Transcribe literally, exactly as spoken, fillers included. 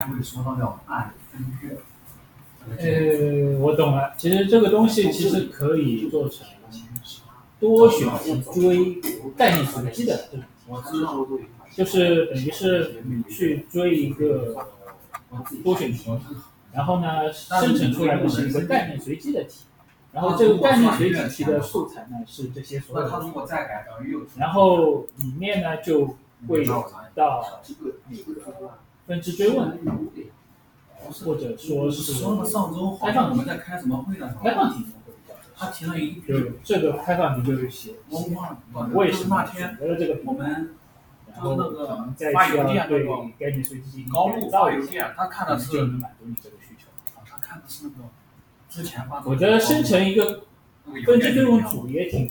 会说到叫暗分割。 呃，我懂了。其实这个东西其实可以做成多选题追概念随机的这种题，就是等于是你去追一个多选题，然后呢生成出来的是一个概念随机的题，然后这个概念随机题的素材呢是这些所有的题，然后里面呢就会有到分支追问。或者说是说了上周好像我们在开什么会的时候， 开放题会比较他提了一就这个开放题就是写为什么选择了这个我们然后那个再需发邮件要对那个概念随机进行高露改造发邮件，他看的是就能满足你这个需求。 他看的是那个之前发的。 我觉得生成一个分支追问组也挺